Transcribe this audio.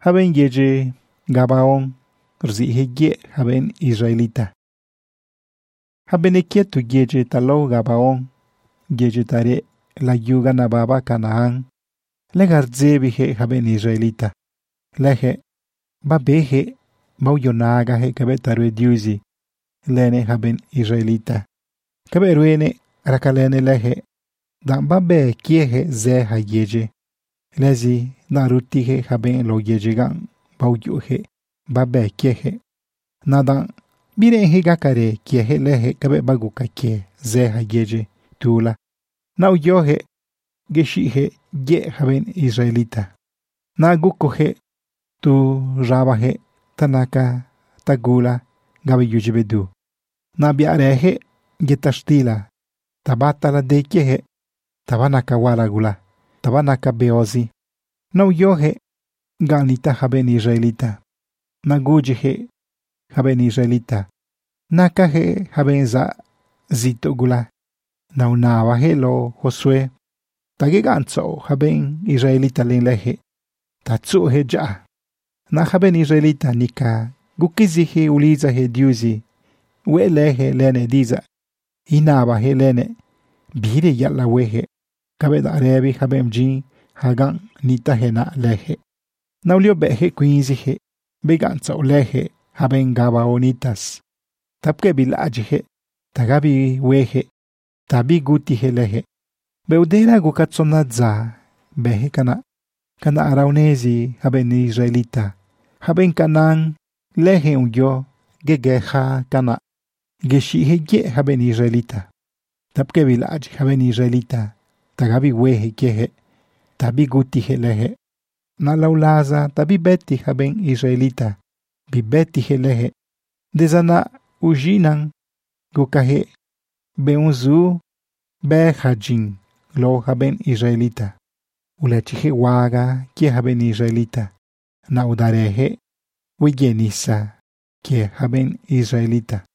Haben yeje Gabaón rzihe ye haben Israelita. Haben quieto yeje talo Gabaón yeje tare la yuga nababa Canaán. Legar zebihe haben Israelita. Lehe babehe mauyonaga he kabetaru diusi. Lene haben Israelita. Kaberuene rakalene lehe. Dan babe kiehe zeha yeje. Lezi narutihe haben lo yejegan bauyuhe babe kiehe. Nadan birenhe gakare kiehe lehe kabe baguka kie zeha yeje tula. Nauyohe geshihe ye haben Israelita. Nagukohe tu rabahe tanaka tagula gabe yujibedu. Nabiarehe yetashtila tabatala de kiehe tabanaka waragula. Tabanaka beozi. Nauyohe ganita haben Israelita. Nagujihe haben Israelita. Nakahe haben za zitogula. Naunawahe lo Josué. Tageganzo haben Israelita lenlehe. Tatsuhe ja. Na haben Israelita nika. Gukizihe ulizahe diuzi. Welehe lene diza. Inabahe lene. Bire yalla wehe. Kabeda arebi habem jin hagan nita hena lehe. Naulio behe quinzihe beganza o lehe haben gabaonitas. Tapke bilajihe tagabi wehe tabi gutihe lehe. Beudera gukatsonadza behe kana araunezi haben Israelita. Haben kanan lehe unyo gegeha kana geshihe ye haben Israelita. Tapke bilaj haben Israelita. Tagabi wehe kiehe, tabi gutihe lehe. Na laulaza tabi beti haben Israelita, bi betihe lehe. Dezana ujinan gukahe, beunzu be hajin lo haben Israelita. Ulechihe waga kie haben Israelita. Na udarehe, weyenisa kie haben Israelita.